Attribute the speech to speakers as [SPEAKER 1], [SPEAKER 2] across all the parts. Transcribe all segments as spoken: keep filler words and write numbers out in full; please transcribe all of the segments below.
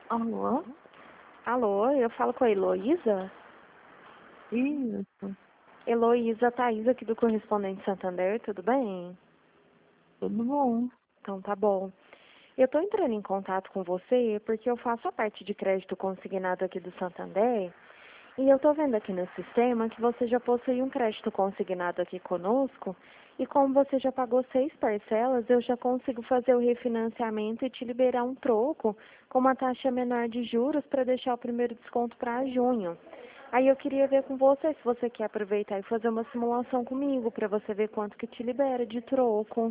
[SPEAKER 1] Alô?
[SPEAKER 2] Alô, eu falo com a Heloísa?
[SPEAKER 1] Isso,
[SPEAKER 2] Heloísa, Thaís aqui do Correspondente Santander, tudo bem?
[SPEAKER 1] tudo bom?
[SPEAKER 2] Então tá bom. Eu estou entrando em contato com você porque eu faço a parte de crédito consignado aqui do Santander e eu estou vendo aqui no sistema que você já possui um crédito consignado aqui conosco e como você já pagou seis parcelas, eu já consigo fazer o refinanciamento e te liberar um troco com uma taxa menor de juros para deixar o primeiro desconto para junho. Aí eu queria ver com você se você quer aproveitar e fazer uma simulação comigo para você ver quanto que te libera de troco.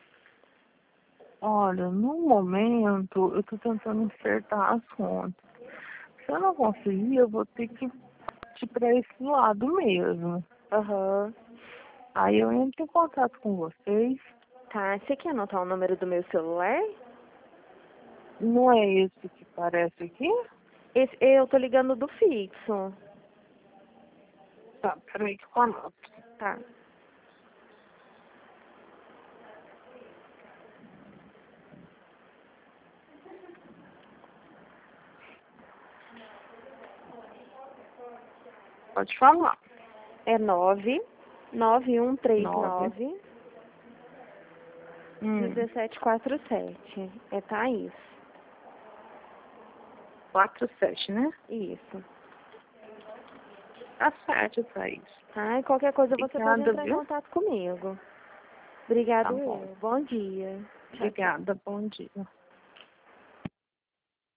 [SPEAKER 1] Olha, no momento eu tô tentando acertar as contas. Se eu não conseguir, eu vou ter que ir para esse lado mesmo.
[SPEAKER 2] Aham.
[SPEAKER 1] Aí eu entro em contato com vocês.
[SPEAKER 2] Tá, você quer anotar o número do meu celular?
[SPEAKER 1] Não é esse que parece aqui?
[SPEAKER 2] Esse, eu tô ligando do fixo.
[SPEAKER 1] Tá, peraí que eu anoto.
[SPEAKER 2] Tá.
[SPEAKER 1] Pode falar.
[SPEAKER 2] É nove nove um três
[SPEAKER 1] Nove.
[SPEAKER 2] nove
[SPEAKER 1] Hum.
[SPEAKER 2] dezessete quatro sete. É Thaís.
[SPEAKER 1] Quatro sete, né?
[SPEAKER 2] Isso.
[SPEAKER 1] Tá certo, Thaís.
[SPEAKER 2] Tá, e qualquer coisa você pode
[SPEAKER 1] Obrigada,
[SPEAKER 2] entrar em
[SPEAKER 1] viu?
[SPEAKER 2] contato comigo.
[SPEAKER 1] Tá
[SPEAKER 2] Obrigado
[SPEAKER 1] bom.
[SPEAKER 2] eu. Bom dia. Tchau, tchau.
[SPEAKER 1] Obrigada, bom dia.